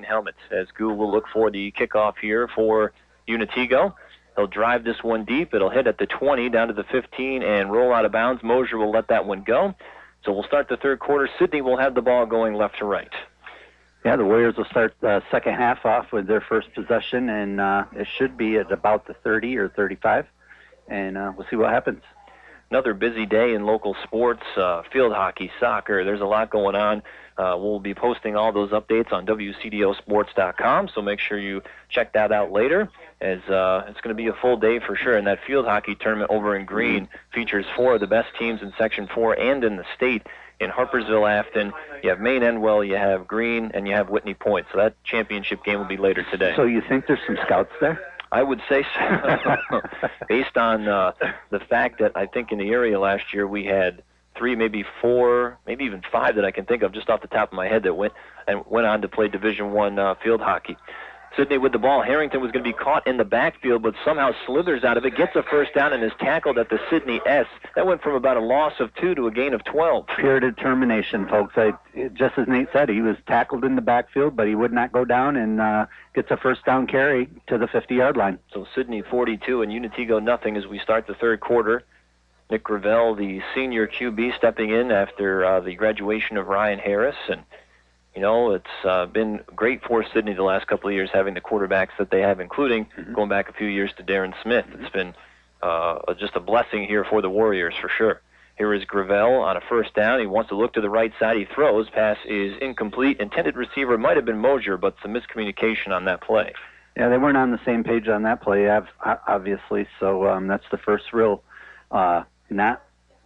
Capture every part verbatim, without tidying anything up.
helmet. As Gould will look for the kickoff here for Unitigo. He'll drive this one deep. It'll hit at the twenty, down to the fifteen, and roll out of bounds. Mosier will let that one go. So we'll start the third quarter. Sidney will have the ball going left to right. Yeah, the Warriors will start the second half off with their first possession, and uh, it should be at about the thirty or thirty-five, and uh, we'll see what happens. Another busy day in local sports, uh, field hockey, soccer. There's a lot going on. Uh, we'll be posting all those updates on W C D O sports dot com, so make sure you check that out later, as uh, it's going to be a full day for sure. And that field hockey tournament over in Green features four of the best teams in Section four and in the state. In Harpersville, Afton, you have Maine Endwell, you have Green, and you have Whitney Point. So that championship game will be later today. So you think there's some scouts there? I would say so. Based on uh, the fact that I think in the area last year we had three, maybe four, maybe even five that I can think of just off the top of my head that went and went on to play Division One uh, field hockey. Sidney with the ball. Harrington was going to be caught in the backfield, but somehow slithers out of it, gets a first down, and is tackled at the Sidney S. That went from about a loss of two to a gain of twelve. Pure determination, folks. I, just as Nate said, he was tackled in the backfield, but he would not go down, and uh, gets a first down carry to the fifty-yard line. So Sidney forty-two and Unitigo nothing as we start the third quarter. Nick Gravel, the senior Q B, stepping in after uh, the graduation of Ryan Harris, and you know, it's uh, been great for Sidney the last couple of years having the quarterbacks that they have, including mm-hmm. going back a few years to Darren Smith. Mm-hmm. It's been uh, just a blessing here for the Warriors for sure. Here is Gravel on a first down. He wants to look to the right side. He throws. Pass is incomplete. Intended receiver might have been Mosier, but some miscommunication on that play. Yeah, they weren't on the same page on that play, obviously, so um, that's the first real uh, not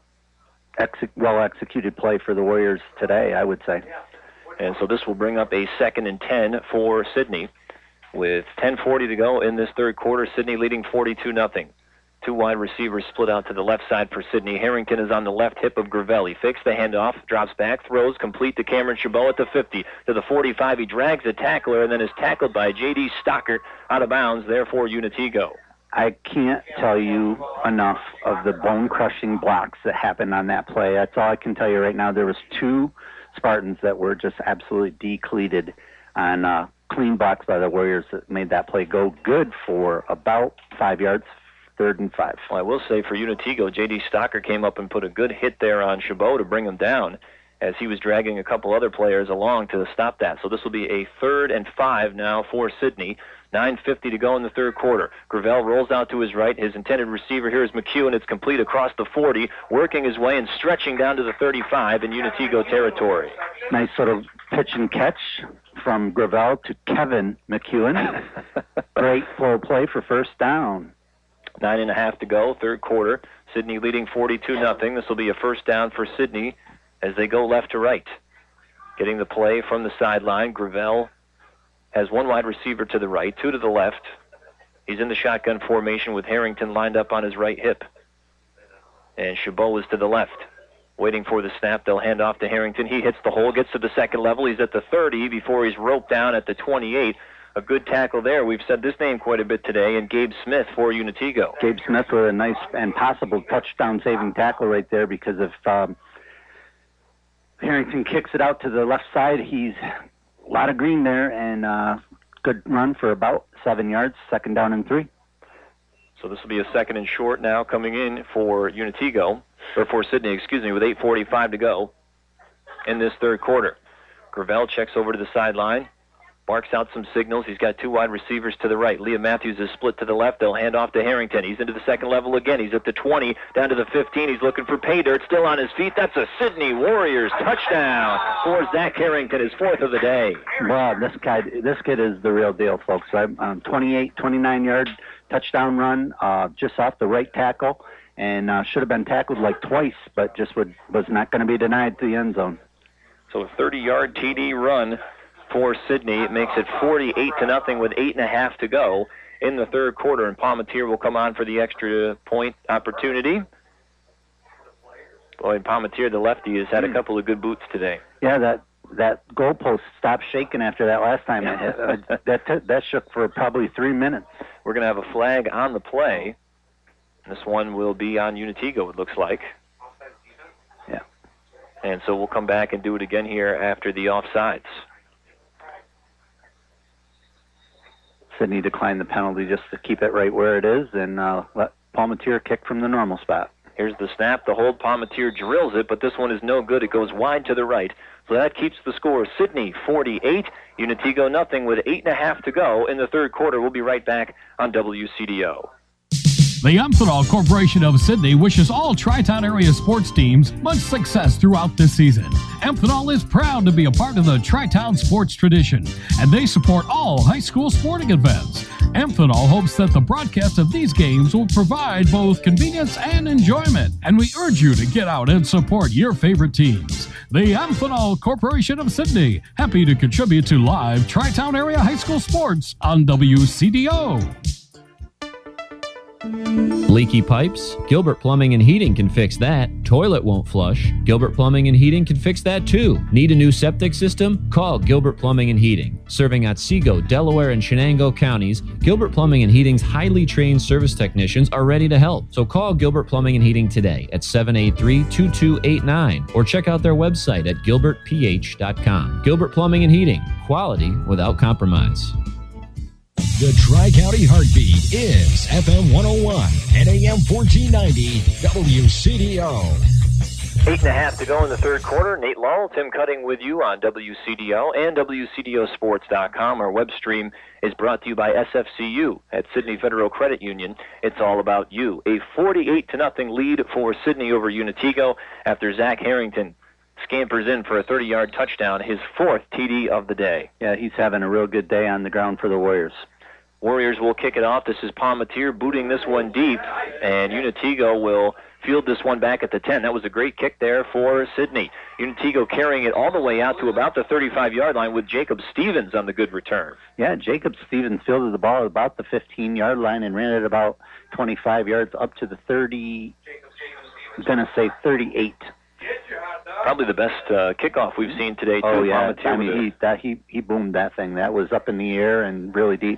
ex- well-executed play for the Warriors today, I would say. And so this will bring up a second and ten for Sidney. With ten forty to go in this third quarter, Sidney leading forty-two nothing. Two wide receivers split out to the left side for Sidney. Harrington is on the left hip of Gravel. He fakes the handoff, drops back, throws, complete to Cameron Chabot at the fifty. To the forty-five, he drags a tackler and then is tackled by J D Stockert out of bounds, therefore Unitigo. I can't tell you enough of the bone-crushing blocks that happened on that play. That's all I can tell you right now. There was two Spartans that were just absolutely decleated on uh, clean blocks by the Warriors that made that play go good for about five yards, third and five. Well, I will say for Unitigo, J D Stocker came up and put a good hit there on Chabot to bring him down as he was dragging a couple other players along to stop that. So this will be a third and five now for Sidney. nine fifty to go in the third quarter. Gravel rolls out to his right. His intended receiver here is McEwen. It's complete across the forty, working his way and stretching down to the thirty-five in Unitigo territory. Nice sort of pitch and catch from Gravel to Kevin McEwen. Great flow play for first down. Nine and a half to go, third quarter. Sidney leading forty-two nothing. This will be a first down for Sidney as they go left to right. Getting the play from the sideline, Gravel has one wide receiver to the right, two to the left. He's in the shotgun formation with Harrington lined up on his right hip. And Chabot is to the left. Waiting for the snap, they'll hand off to Harrington. He hits the hole, gets to the second level. He's at the thirty before he's roped down at the twenty-eight. A good tackle there. We've said this name quite a bit today, and Gabe Smith for Unitigo. Gabe Smith with a nice and possible touchdown-saving tackle right there, because if um, Harrington kicks it out to the left side, he's a lot of green there, and uh, good run for about seven yards, second down and three. So this will be a second and short now coming in for Unitigo, or for Sidney, excuse me, with eight forty-five to go in this third quarter. Gravel checks over to the sideline, barks out some signals. He's got two wide receivers to the right. Liam Matthews is split to the left. They'll hand off to Harrington. He's into the second level again. He's at the twenty, down to the fifteen. He's looking for pay dirt, still on his feet. That's a Sidney Warriors touchdown for Zach Harrington, his fourth of the day. Wow, this guy, this kid is the real deal, folks. Um, twenty-eight, twenty-nine-yard touchdown run uh, just off the right tackle, and uh, should have been tackled like twice, but just would, was not going to be denied to the end zone. So a thirty-yard T D run for Sidney. It makes it forty-eight to nothing with eight and a half to go in the third quarter, and Palmatier will come on for the extra point opportunity. Boy, Palmatier, the lefty, has had a couple of good boots today. Yeah, that that goalpost stopped shaking after that last time it hit. Uh, that t- that shook for probably three minutes. We're going to have a flag on the play. This one will be on Unitigo, it looks like. Yeah. And so we'll come back and do it again here after the offsides. Sidney declined the penalty just to keep it right where it is and uh, let Palmatier kick from the normal spot. Here's the snap, the hold, Palmatier drills it, but this one is no good. It goes wide to the right. So that keeps the score Sidney forty-eight, Unitigo nothing with eight and a half to go in the third quarter. We'll be right back on W C D O. The Amphenol Corporation of Sidney wishes all Tri-Town area sports teams much success throughout this season. Amphenol is proud to be a part of the Tri-Town sports tradition, and they support all high school sporting events. Amphenol hopes that the broadcast of these games will provide both convenience and enjoyment, and we urge you to get out and support your favorite teams. The Amphenol Corporation of Sidney, happy to contribute to live Tri-Town area high school sports on W C D O. Leaky pipes? Gilbert Plumbing and Heating can fix that. Toilet won't flush? Gilbert Plumbing and Heating can fix that too. Need a new septic system? Call Gilbert Plumbing and Heating. Serving Otsego, Delaware, and Shenango counties, Gilbert Plumbing and Heating's highly trained service technicians are ready to help. So call Gilbert Plumbing and Heating today at seven eight three, two two eight nine or check out their website at gilbert p h dot com. Gilbert Plumbing and Heating. Quality without compromise. The Tri-County Heartbeat is F M one oh one and A M fourteen ninety W C D O. Eight and a half to go in the third quarter. Nate Lull, Tim Cutting with you on W C D O and W C D O sports dot com. Our web stream is brought to you by S F C U at Sidney Federal Credit Union. It's all about you. A forty-eight to nothing lead for Sidney over Unitigo after Zach Harrington scampers in for a thirty-yard touchdown, his fourth T D of the day. Yeah, he's having a real good day on the ground for the Warriors. Warriors will kick it off. This is Palmatier booting this one deep, and Unitigo will field this one back at the ten. That was a great kick there for Sidney. Unitigo carrying it all the way out to about the thirty-five-yard line with Jacob Stevens on the good return. Yeah, Jacob Stevens fielded the ball at about the fifteen-yard line and ran it about twenty-five yards up to the thirty, I'm going to say thirty-eight. Probably the best uh, kickoff we've seen today, too. Oh, yeah. Palmatier I mean, he, that, he, he boomed that thing. That was up in the air and really deep.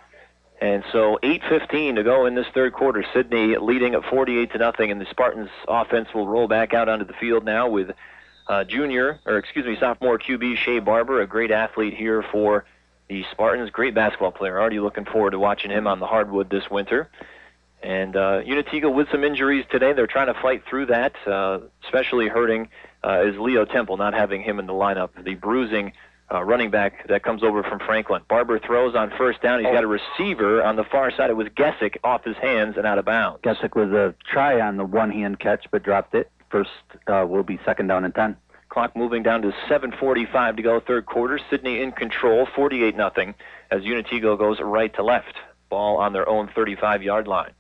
And so eight fifteen to go in this third quarter. Sidney leading at forty-eight to nothing, and the Spartans offense will roll back out onto the field now with uh, junior, or excuse me, sophomore Q B Shea Barber, a great athlete here for the Spartans. Great basketball player. Already looking forward to watching him on the hardwood this winter. And uh, Unitigo with some injuries today. They're trying to fight through that, uh, especially hurting uh, is Leo Temple, not having him in the lineup. The bruising Uh, running back that comes over from Franklin. Barber throws on first down. He's got a receiver on the far side. It was Gessick off his hands and out of bounds. Gessick was a try on the one-hand catch, but dropped it. First uh, will be second down and ten. Clock moving down to seven forty-five to go, third quarter. Sidney in control, forty-eight nothing, as Unitigo goes right to left. Ball on their own thirty-five-yard line.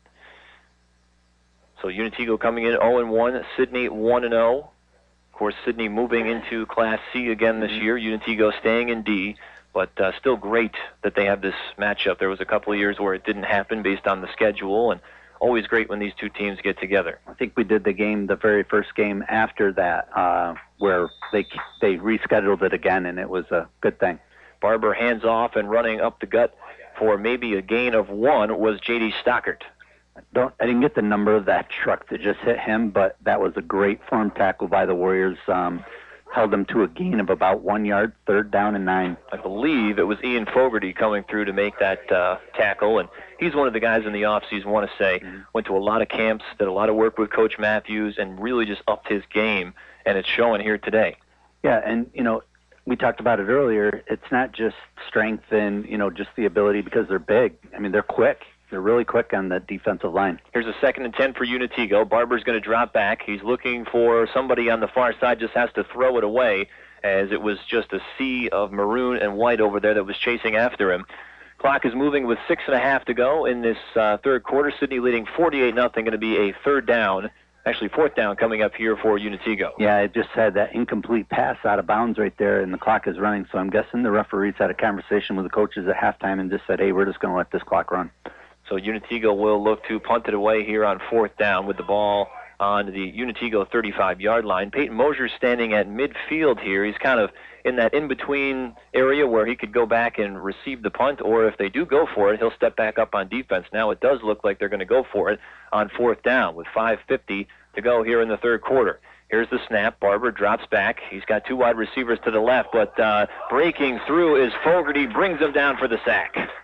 So Unitigo coming in oh and one, Sidney one and oh. Of course, Sidney moving into Class C again this year. Unitigo staying in D, but uh, still great that they have this matchup. There was a couple of years where it didn't happen based on the schedule, and always great when these two teams get together. I think we did the game, the very first game after that, uh, where they they rescheduled it again, and it was a good thing. Barber hands off and running up the gut for maybe a gain of one was J D Stockert. Don't, I didn't get the number of that truck that just hit him, but that was a great form tackle by the Warriors. Um, held them to a gain of about one yard, third down and nine. I believe it was Ian Fogarty coming through to make that uh, tackle, and he's one of the guys in the offseason, want to say, mm-hmm. went to a lot of camps, did a lot of work with Coach Matthews, and really just upped his game, and it's showing here today. Yeah, and, you know, we talked about it earlier. It's not just strength and, you know, just the ability because they're big. I mean, they're quick. They're really quick on the defensive line. Here's a second and ten for Unitigo. Barber's going to drop back. He's looking for somebody on the far side, just has to throw it away, as it was just a sea of maroon and white over there that was chasing after him. Clock is moving with six and a half to go in this uh, third quarter. Sidney leading forty-eight nothing, going to be a third down. Actually, fourth down coming up here for Unitigo. Yeah, it just had that incomplete pass out of bounds right there, and the clock is running. So I'm guessing the referees had a conversation with the coaches at halftime and just said, hey, we're just going to let this clock run. So Unitigo will look to punt it away here on fourth down with the ball on the Unitigo thirty-five-yard line. Peyton Mosier standing at midfield here. He's kind of in that in-between area where he could go back and receive the punt, or if they do go for it, he'll step back up on defense. Now it does look like they're going to go for it on fourth down with five fifty to go here in the third quarter. Here's the snap. Barber drops back. He's got two wide receivers to the left, but uh, breaking through is Fogarty, brings him down for the sack.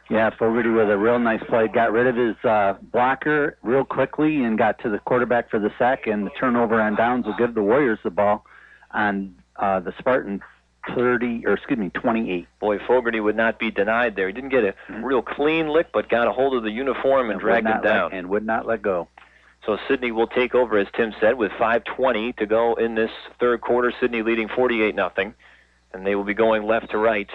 Yeah, Fogarty with a real nice play. Got rid of his uh, blocker real quickly and got to the quarterback for the sack, and the turnover on downs will give the Warriors the ball on uh, the Spartan thirty, or excuse me, twenty-eight. Boy, Fogarty would not be denied there. He didn't get a real clean lick, but got a hold of the uniform and, and dragged him down. Let, and would not let go. So Sidney will take over, as Tim said, with five twenty to go in this third quarter. Sidney leading forty-eight nothing, and they will be going left to right.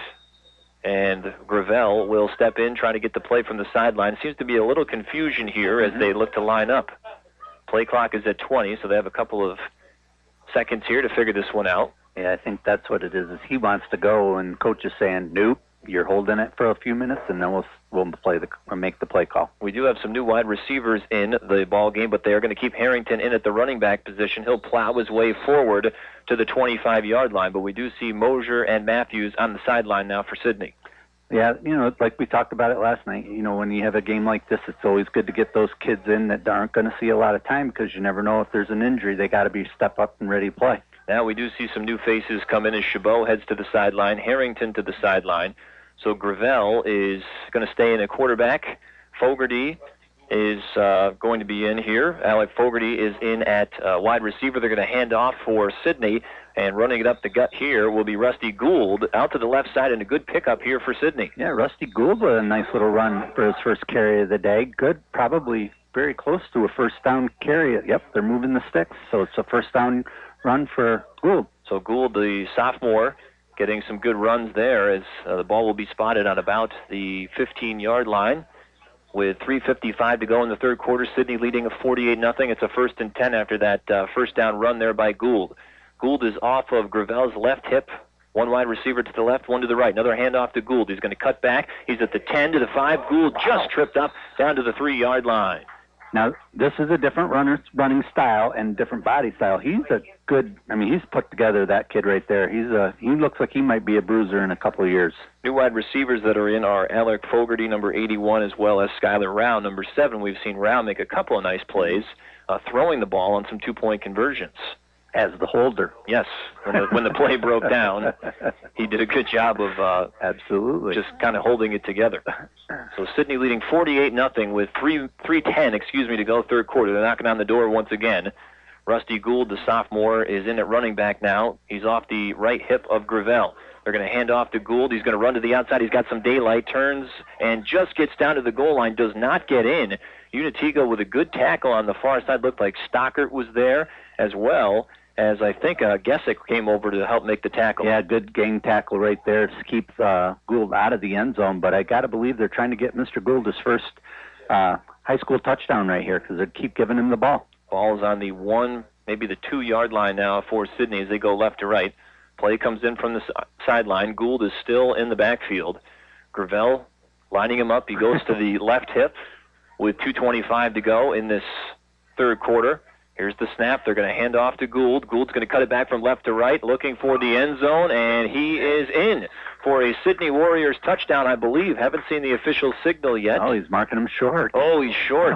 And Gravel will step in, trying to get the play from the sideline. Seems to be a little confusion here as they look to line up. Play clock is at twenty, so they have a couple of seconds here to figure this one out. Yeah, I think that's what it is, is he wants to go, and coach is saying, nope, you're holding it for a few minutes, and then we'll we'll play the we'll make the play call. We do have some new wide receivers in the ball game, but they are going to keep Harrington in at the running back position. He'll plow his way forward to the twenty-five-yard line, but we do see Mosier and Matthews on the sideline now for Sidney. Yeah, you know, like we talked about it last night, you know, when you have a game like this, it's always good to get those kids in that aren't going to see a lot of time, because you never know if there's an injury. They got to be step up and ready to play. Now we do see some new faces come in as Chabot heads to the sideline, Harrington to the sideline. So Gravel is going to stay in at quarterback. Fogarty is uh, going to be in here. Alec Fogarty is in at uh, wide receiver. They're going to hand off for Sidney, and running it up the gut here will be Rusty Gould out to the left side, and a good pickup here for Sidney. Yeah, Rusty Gould with a nice little run for his first carry of the day. Good, probably very close to a first down carry. Yep, they're moving the sticks, so it's a first down run for Gould. So Gould, the sophomore, getting some good runs there as uh, the ball will be spotted on about the fifteen-yard line. With three fifty-five to go in the third quarter, Sidney leading a forty-eight nothing. It's a first and ten after that uh, first down run there by Gould. Gould is off of Gravel's left hip. One wide receiver to the left, one to the right. Another handoff to Gould. He's going to cut back. He's at the ten to the five. Gould just tripped up down to the three-yard line. Now, this is a different runner, running style and different body style. He's a good, I mean, he's put together, that kid right there. He's a, he looks like he might be a bruiser in a couple of years. New wide receivers that are in are Alec Fogarty, number eighty-one, as well as Skylar Rao, number seven. We've seen Rao make a couple of nice plays, uh, throwing the ball on some two-point conversions. As the holder. Yes. When the, when the play broke down, he did a good job of uh, absolutely just kind of holding it together. So Sidney leading forty-eight nothing with three ten, excuse me, to go third quarter. They're knocking on the door once again. Rusty Gould, the sophomore, is in at running back now. He's off the right hip of Gravel. They're going to hand off to Gould. He's going to run to the outside. He's got some daylight, turns, and just gets down to the goal line, does not get in. Unitigo with a good tackle on the far side. Looked like Stockert was there as well, as I think uh, Gesick came over to help make the tackle. Yeah, good game tackle right there to keep uh, Gould out of the end zone. But I got to believe they're trying to get Mister Gould his first uh, high school touchdown right here, because they keep giving him the ball. Ball is on the one, maybe the two-yard line now for Sidney as they go left to right. Play comes in from the sideline. Gould is still in the backfield. Gravel lining him up. He goes to the left hip with two twenty-five to go in this third quarter. Here's the snap. They're going to hand off to Gould. Gould's going to cut it back from left to right, looking for the end zone, and he is in for a Sidney Warriors touchdown, I believe. Haven't seen the official signal yet. Oh, he's marking him short. Oh, he's short.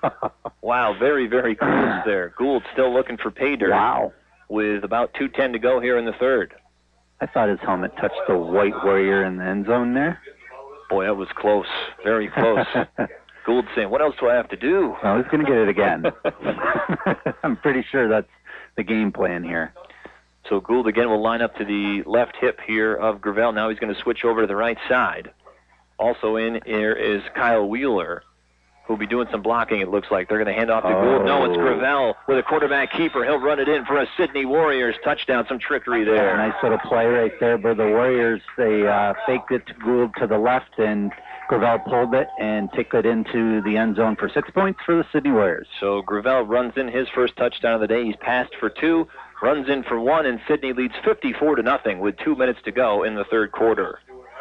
Wow, very, very close there. Gould still looking for pay dirt. Wow. With about two ten to go here in the third. I thought his helmet touched the white Warrior in the end zone there. Boy, that was close. Very close. Gould saying, what else do I have to do? Well, he's going to get it again. I'm pretty sure that's the game plan here. So Gould again will line up to the left hip here of Gravel. Now he's going to switch over to the right side. Also in here is Kyle Wheeler, who'll be doing some blocking, it looks like. They're going to hand off to oh. Gould. No, it's Gravel with a quarterback keeper. He'll run it in for a Sidney Warriors touchdown. Some trickery there. Yeah, nice little play right there by the Warriors. They uh, faked it to Gould to the left, and Gravel pulled it and took it into the end zone for six points for the Sidney Warriors. So Gravel runs in his first touchdown of the day. He's passed for two, runs in for one, and Sidney leads fifty-four to nothing with two minutes to go in the third quarter.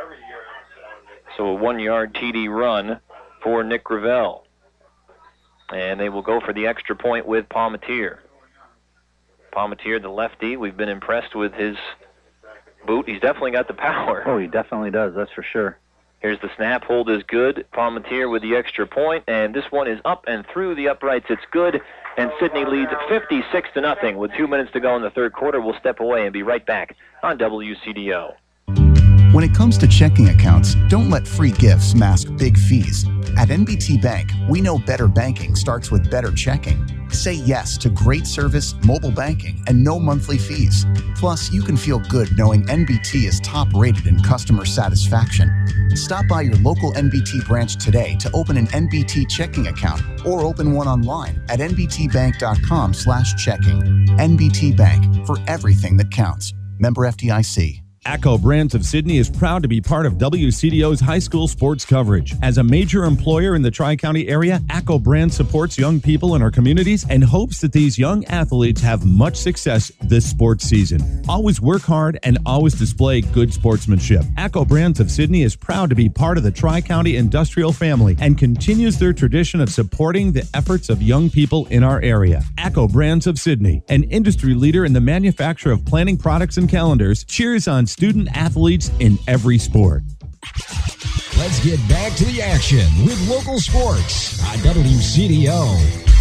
So a one-yard T D run for Nick Gravel. And they will go for the extra point with Palmatier. Palmatier, the lefty, we've been impressed with his boot. He's definitely got the power. Oh, he definitely does, that's for sure. Here's the snap. Hold is good. Palmatier with the extra point, and this one is up and through the uprights. It's good, and Sidney leads fifty-six to nothing with two minutes to go in the third quarter. We'll step away and be right back on W C D O. When it comes to checking accounts, don't let free gifts mask big fees. At N B T Bank, we know better banking starts with better checking. Say yes to great service, mobile banking, and no monthly fees. Plus, you can feel good knowing N B T is top rated in customer satisfaction. Stop by your local N B T branch today to open an N B T checking account or open one online at n b t bank dot com slash checking. N B T Bank, for everything that counts. Member F D I C. ACCO Brands of Sydney is proud to be part of W C D O's high school sports coverage. As a major employer in the Tri-County area, ACCO Brands supports young people in our communities and hopes that these young athletes have much success this sports season. Always work hard and always display good sportsmanship. ACCO Brands of Sydney is proud to be part of the Tri-County industrial family and continues their tradition of supporting the efforts of young people in our area. ACCO Brands of Sydney, an industry leader in the manufacture of planning products and calendars, cheers on student athletes in every sport. Let's get back to the action with local sports on W C D O.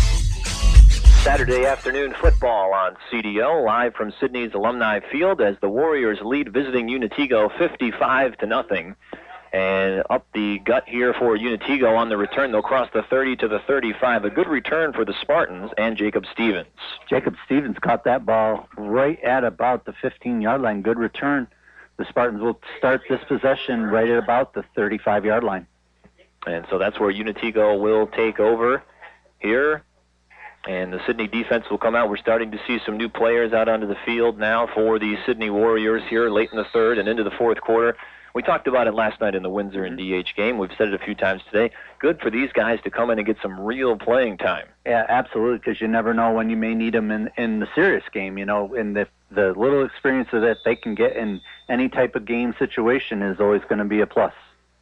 Saturday afternoon football on C D O, live from Sydney's Alumni Field as the Warriors lead visiting Unitigo fifty-five to nothing. And up the gut here for Unitigo on the return. They'll cross the thirty to the thirty-five. A good return for the Spartans and Jacob Stevens. Jacob Stevens caught that ball right at about the fifteen-yard line. Good return. The Spartans will start this possession right at about the thirty-five-yard line. And so that's where Unitigo will take over here. And the Sydney defense will come out. We're starting to see some new players out onto the field now for the Sydney Warriors here late in the third and into the fourth quarter. We talked about it last night in the Windsor and D H game. We've said it a few times today. Good for these guys to come in and get some real playing time. Yeah, absolutely, because you never know when you may need them in, in the serious game, you know, and the, the little experience that they can get in any type of game situation is always going to be a plus.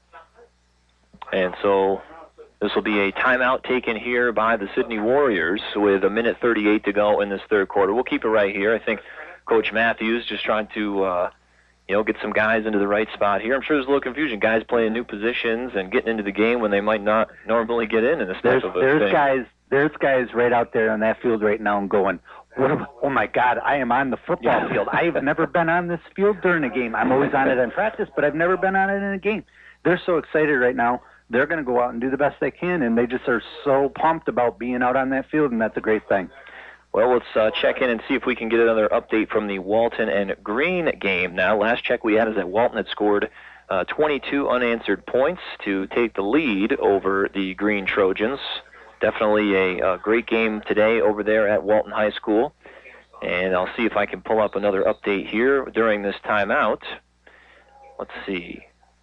And so this will be a timeout taken here by the Sydney Warriors with a minute thirty-eight to go in this third quarter. We'll keep it right here. I think Coach Matthews just trying to uh, you know, get some guys into the right spot here. I'm sure there's a little confusion. Guys playing new positions and getting into the game when they might not normally get in in this there's, type of a there's thing. Guys, there's guys right out there on that field right now and going, what am, oh, my God, I am on the football field. I have never been on this field during a game. I'm always on it in practice, but I've never been on it in a game. They're so excited right now. They're going to go out and do the best they can, and they just are so pumped about being out on that field, and that's a great thing. Well, let's uh, check in and see if we can get another update from the Walton and Green game. Now, last check we had is that Walton had scored uh, twenty-two unanswered points to take the lead over the Green Trojans. Definitely a, a great game today over there at Walton High School. And I'll see if I can pull up another update here during this timeout. Let's see.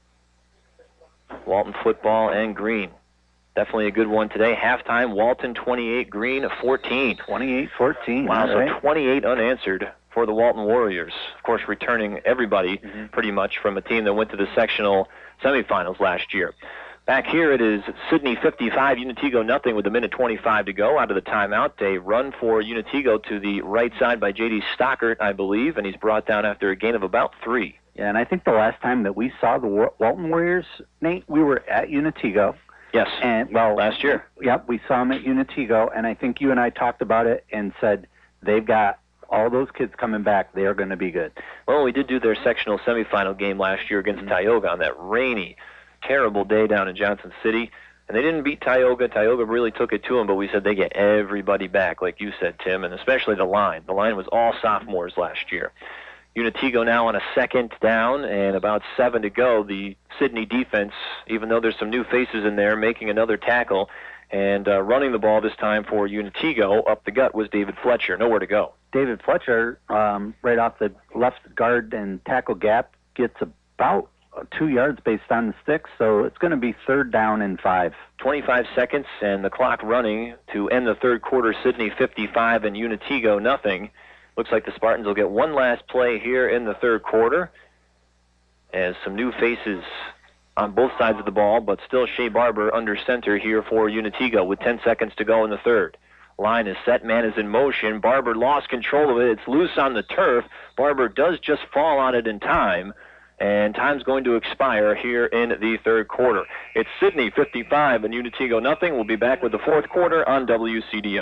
Walton football and Green. Definitely a good one today. Halftime, Walton twenty-eight, Green fourteen. twenty-eight fourteen. Wow, so right. twenty-eight unanswered for the Walton Warriors. Of course, returning everybody mm-hmm. pretty much from a team that went to the sectional semifinals last year. Back here it is Sydney fifty-five, Unitigo nothing with a minute twenty-five to go out of the timeout. A run for Unitigo to the right side by J D Stockert, I believe, and he's brought down after a gain of about three. Yeah, and I think the last time that we saw the Walton Warriors, Nate, we were at Unitigo. Yes, and well, last year. Yep, we saw them at Unitigo, and I think you and I talked about it and said they've got all those kids coming back. They are going to be good. Well, we did do their sectional semifinal game last year against mm-hmm. Tioga on that rainy, terrible day down in Johnson City, and they didn't beat Tioga. Tioga really took it to them, but we said they get everybody back, like you said, Tim, and especially the line. The line was all sophomores last year. Unitigo now on a second down and about seven to go. The Sydney defense, even though there's some new faces in there, making another tackle and uh, running the ball this time for Unitigo up the gut was David Fletcher. Nowhere to go. David Fletcher, um, right off the left guard and tackle gap, gets about two yards based on the sticks, so it's going to be third down and five. twenty-five seconds and the clock running to end the third quarter. Sydney fifty-five and Unitigo nothing. Looks like the Spartans will get one last play here in the third quarter as some new faces on both sides of the ball, but still Shea Barber under center here for Unitigo with ten seconds to go in the third. Line is set, man is in motion. Barber lost control of it. It's loose on the turf. Barber does just fall on it in time, and time's going to expire here in the third quarter. It's Sydney fifty-five and Unitigo nothing. We'll be back with the fourth quarter on W C D O.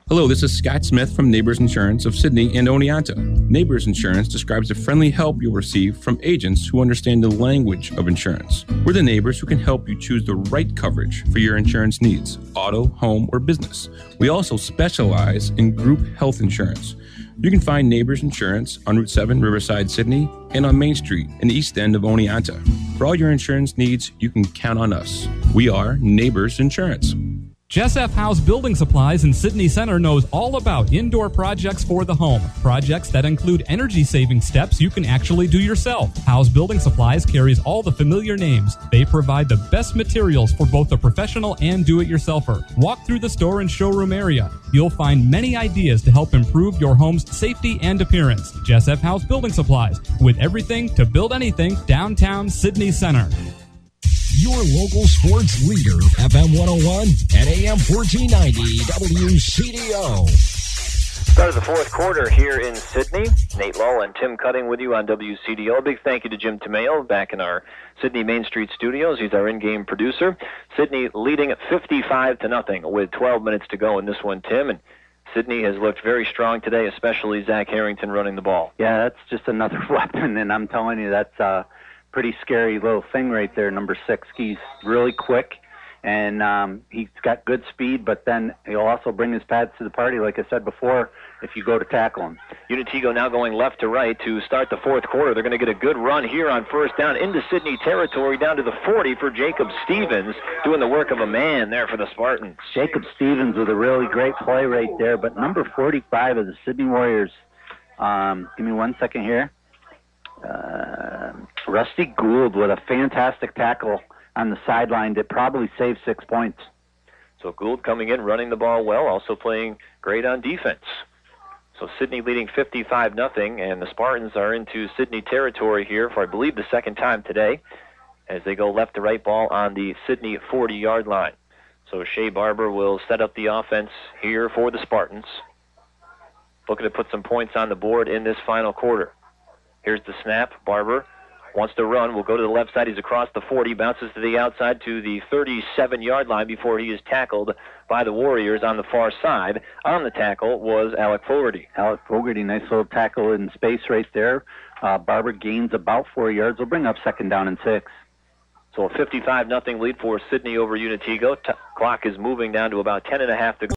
Hello, this is Scott Smith from Neighbors Insurance of Sydney and Oneonta. Neighbors Insurance describes the friendly help you'll receive from agents who understand the language of insurance. We're the neighbors who can help you choose the right coverage for your insurance needs, auto, home, or business. We also specialize in group health insurance. You can find Neighbors Insurance on Route seven, Riverside, Sydney, and on Main Street in the east end of Oneonta. For all your insurance needs, you can count on us. We are Neighbors Insurance. Jess F. House Building Supplies in Sydney Center knows all about indoor projects for the home. Projects that include energy-saving steps you can actually do yourself. House Building Supplies carries all the familiar names. They provide the best materials for both the professional and do-it-yourselfer. Walk through the store and showroom area. You'll find many ideas to help improve your home's safety and appearance. Jess F. House Building Supplies, with everything to build anything, downtown Sydney Center. Your local sports leader, F M one oh one and A M fourteen ninety W C D O. Start of the fourth quarter here in Sydney. Nate Lull and Tim Cutting with you on W C D O. A big thank you to Jim Tomeo back in our Sydney Main Street studios. He's our in-game producer. Sydney leading fifty-five to nothing with twelve minutes to go in this one, Tim. And Sydney has looked very strong today, especially Zach Harrington running the ball. Yeah, that's just another weapon, and I'm telling you, that's uh, pretty scary little thing right there, number six. He's really quick, and um, he's got good speed, but then he'll also bring his pads to the party, like I said before, if you go to tackle him. Unitigo now going left to right to start the fourth quarter. They're going to get a good run here on first down into Sydney territory, down to the forty for Jacob Stevens, doing the work of a man there for the Spartans. Jacob Stevens with a really great play right there, but number forty-five of the Sydney Warriors, um, give me one second here. Uh, Rusty Gould with a fantastic tackle on the sideline that probably saved six points. So Gould coming in, running the ball well, also playing great on defense. So Sydney leading fifty-five nothing, and the Spartans are into Sydney territory here for, I believe, the second time today as they go left to right, ball on the Sydney forty-yard line. So Shea Barber will set up the offense here for the Spartans, looking to put some points on the board in this final quarter. Here's the snap. Barber wants to run. Will go to the left side. He's across the forty, bounces to the outside to the thirty-seven-yard line before he is tackled by the Warriors on the far side. On the tackle was Alec Fogarty. Alec Fogarty, nice little tackle in space right there. Uh, Barber gains about four yards. Will bring up second down and six. So a fifty-five nothing lead for Sydney over Unitigo. T- clock is moving down to about ten and a half to go.